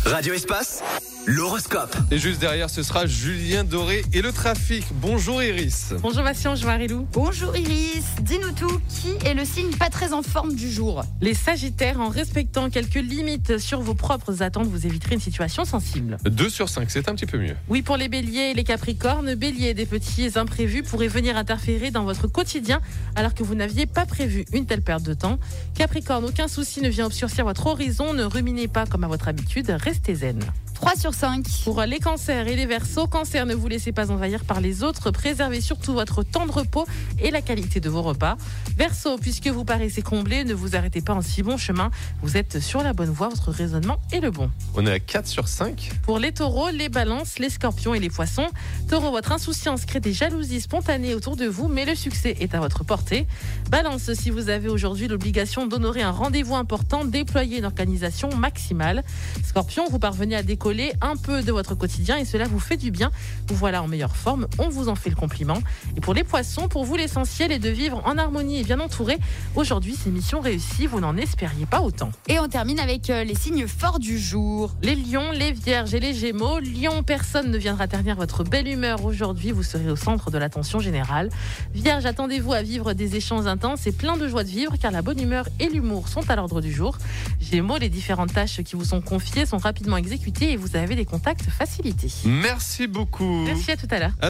Radio Espace, l'horoscope. Et juste derrière, ce sera Julien Doré et le trafic. Bonjour Iris. Bonjour Bastien, bonjour Marilou. Bonjour Iris, dis-nous tout, qui est le signe pas très en forme du jour? Les Sagittaires, en respectant quelques limites sur vos propres attentes, vous éviterez une situation sensible. 2 sur 5, c'est un petit peu mieux. Oui, pour les Béliers et les Capricornes, Bélier, des petits imprévus pourraient venir interférer dans votre quotidien alors que vous n'aviez pas prévu une telle perte de temps. Capricorne, aucun souci ne vient obscurcir votre horizon, ne ruminez pas comme à votre habitude, restez zen. 3 sur 5. Pour les Cancers et les Verseaux, Cancer, ne vous laissez pas envahir par les autres, préservez surtout votre temps de repos et la qualité de vos repas. Verseau, puisque vous paraissez comblé, ne vous arrêtez pas en si bon chemin, vous êtes sur la bonne voie, votre raisonnement est le bon. On est à 4 sur 5. Pour les Taureaux, les Balances, les Scorpions et les Poissons, Taureau, votre insouciance crée des jalousies spontanées autour de vous, mais le succès est à votre portée. Balance, si vous avez aujourd'hui l'obligation d'honorer un rendez-vous important, déployez une organisation maximale. Scorpion, vous parvenez à décoller un peu de votre quotidien et cela vous fait du bien. Vous voilà en meilleure forme, on vous en fait le compliment. Et pour les Poissons, pour vous l'essentiel est de vivre en harmonie et bien entouré. Aujourd'hui, c'est mission réussie, vous n'en espériez pas autant. Et on termine avec les signes forts du jour. Les Lions, les Vierges et les Gémeaux. Lion, personne ne viendra ternir votre belle humeur aujourd'hui, vous serez au centre de l'attention générale. Vierge, attendez-vous à vivre des échanges intenses et plein de joie de vivre car la bonne humeur et l'humour sont à l'ordre du jour. Gémeaux, les différentes tâches qui vous sont confiées sont rapidement exécutées et vous avez des contacts facilités. Merci beaucoup. Merci, à tout à l'heure.